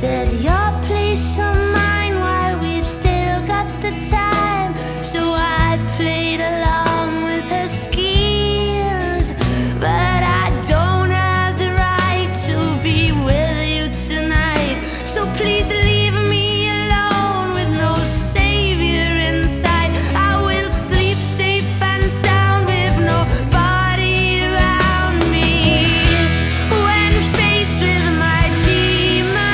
said your peace of mind while we've still got the time. So I played along.